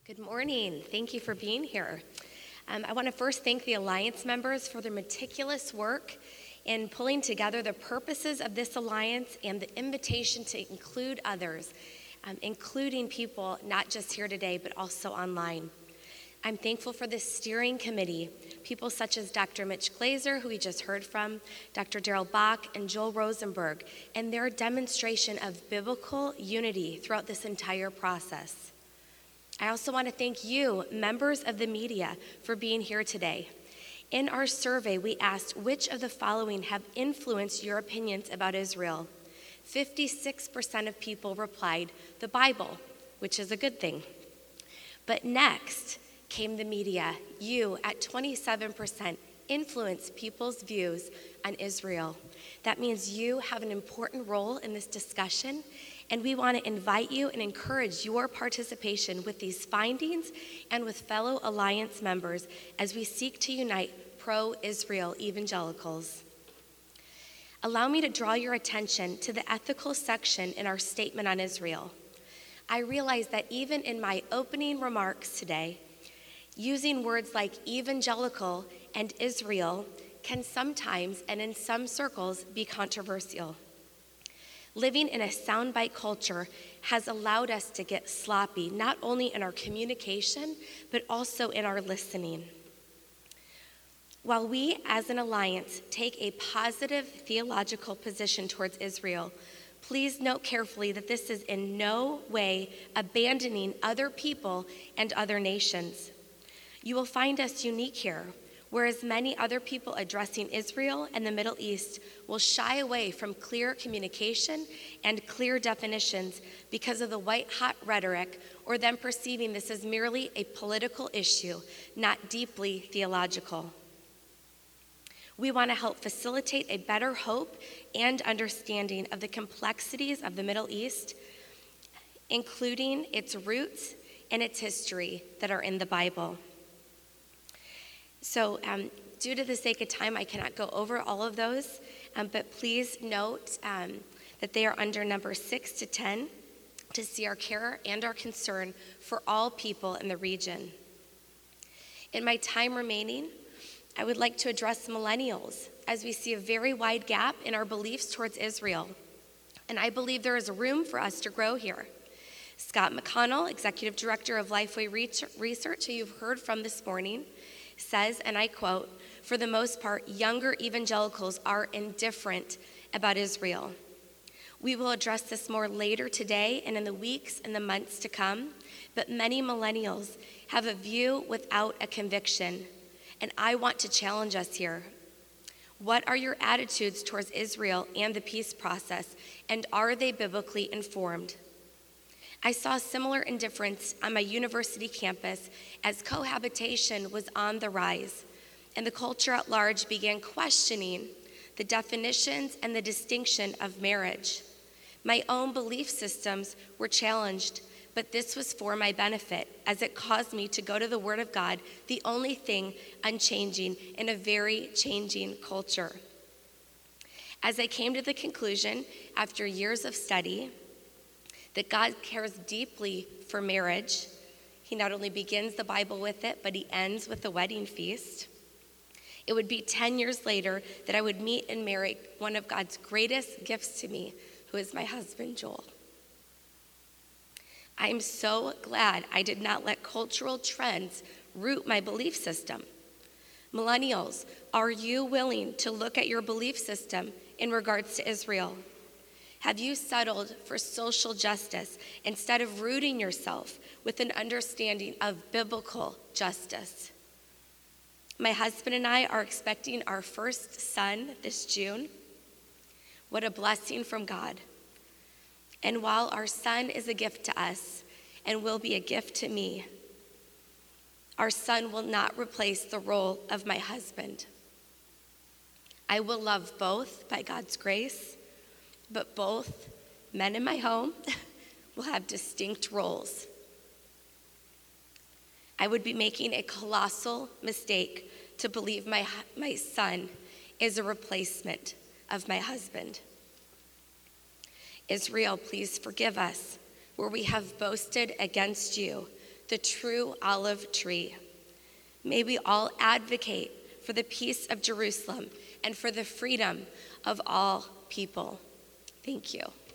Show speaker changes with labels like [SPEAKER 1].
[SPEAKER 1] Good morning. Thank you for being here. I want to first thank the Alliance members for their meticulous work in pulling together the purposes of this Alliance and the invitation to include others, including people not just here today, but also online. I'm thankful for the steering committee, people such as Dr. Mitch Glazer, who we just heard from, Dr. Daryl Bach, and Joel Rosenberg, and their demonstration of biblical unity throughout this entire process. I also want to thank you, members of the media, for being here today. In our survey, we asked which of the following have influenced your opinions about Israel. 56% of people replied, the Bible, which is a good thing. But next came the media. You, at 27%, influence people's views on Israel. That means you have an important role in this discussion, and we want to invite you and encourage your participation with these findings and with fellow Alliance members as we seek to unite pro-Israel evangelicals. Allow me to draw your attention to the ethical section in our statement on Israel. I realize that even in my opening remarks today, using words like evangelical and Israel can sometimes, and in some circles, be controversial. Living in a soundbite culture has allowed us to get sloppy, not only in our communication, but also in our listening. While we, as an Alliance, take a positive theological position towards Israel, please note carefully that this is in no way abandoning other people and other nations. You will find us unique here, whereas many other people addressing Israel and the Middle East will shy away from clear communication and clear definitions because of the white-hot rhetoric or them perceiving this as merely a political issue, not deeply theological. We want to help facilitate a better hope and understanding of the complexities of the Middle East, including its roots and its history that are in the Bible. So due to the sake of time, I cannot go over all of those, but please note that they are under number 6 to 10 to see our care and our concern for all people in the region. In my time remaining, I would like to address millennials as we see a very wide gap in our beliefs towards Israel. And I believe there is room for us to grow here. Scott McConnell, Executive Director of Lifeway Research, who you've heard from this morning, says, and I quote, "For the most part, younger evangelicals are indifferent about Israel." We will address this more later today and in the weeks and the months to come, but many millennials have a view without a conviction, and I want to challenge us here. What are your attitudes towards Israel and the peace process, and are they biblically informed? I saw similar indifference on my university campus as cohabitation was on the rise, and the culture at large began questioning the definitions and the distinction of marriage. My own belief systems were challenged, but this was for my benefit, as it caused me to go to the Word of God, the only thing unchanging in a very changing culture. As I came to the conclusion, after years of study, that God cares deeply for marriage. He not only begins the Bible with it, but he ends with the wedding feast. It would be 10 years later that I would meet and marry one of God's greatest gifts to me, who is my husband, Joel. I am so glad I did not let cultural trends root my belief system. Millennials, are you willing to look at your belief system in regards to Israel? Have you settled for social justice instead of rooting yourself with an understanding of biblical justice? My husband and I are expecting our first son this June. What a blessing from God. And while our son is a gift to us and will be a gift to me, our son will not replace the role of my husband. I will love both by God's grace, but both men in my home will have distinct roles. I would be making a colossal mistake to believe my son is a replacement of my husband. Israel, please forgive us where we have boasted against you the true olive tree. May we all advocate for the peace of Jerusalem and for the freedom of all people. Thank you.